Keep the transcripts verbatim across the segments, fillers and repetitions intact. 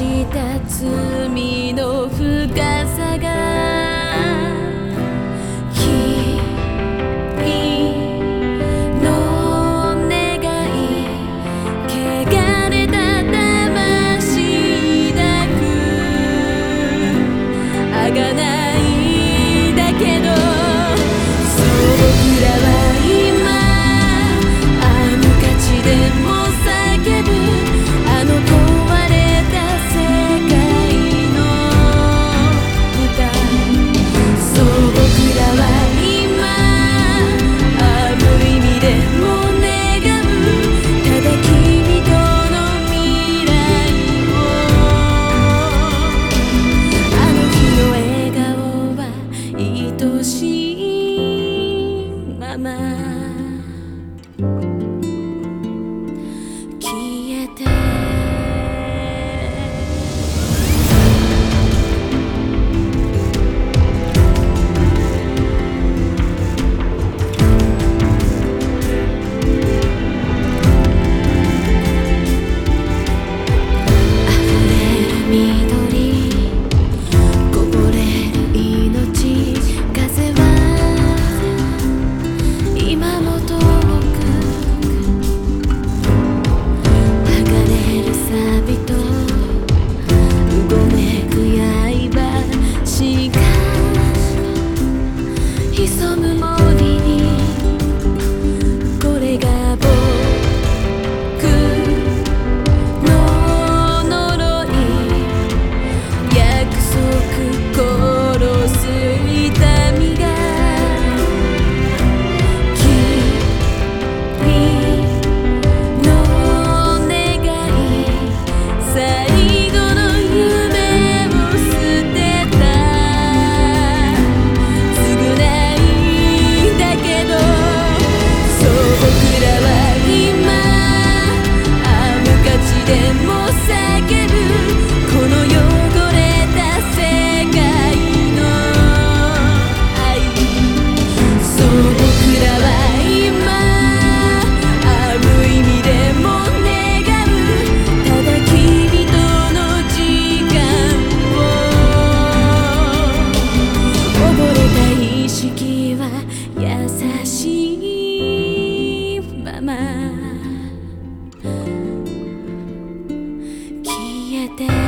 した罪の深さが君の願い汚れた魂なくあがないだけどそう僕らは今あの価値でも叫ぶあの壊れた世界の歌そう僕らは今ある意味でも願うただ君との未来をあの日の笑顔は愛しいまま消えて潜む森にこれが僕の呪い約束殺す痛みが君の願い最後の夢を捨てたでも叫ぶこの汚れた世界の愛そう僕らは今ある意味でも願うただ君との時間を溺れた意識は優しいまま消えて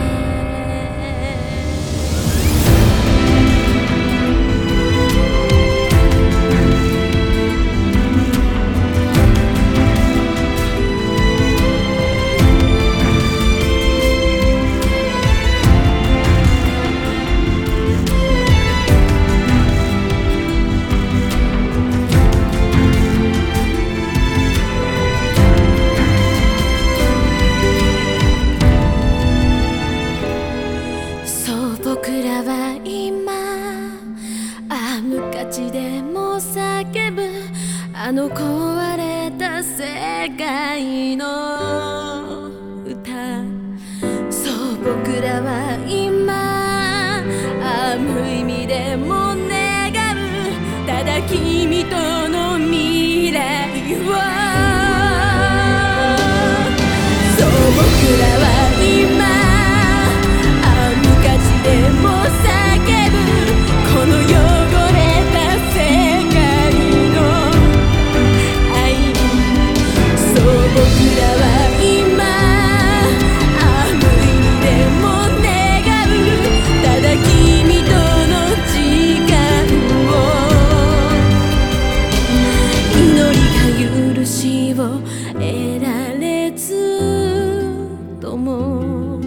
僕らは今あ無価値でも叫ぶあの壊れた世界の歌そう僕らは今あ無意味でも願うただ君との未来をそう僕らは今でも叫ぶこの汚れた世界の愛そう僕らは今ある意味でも願うただ君との時間を祈りが許しを得られずとも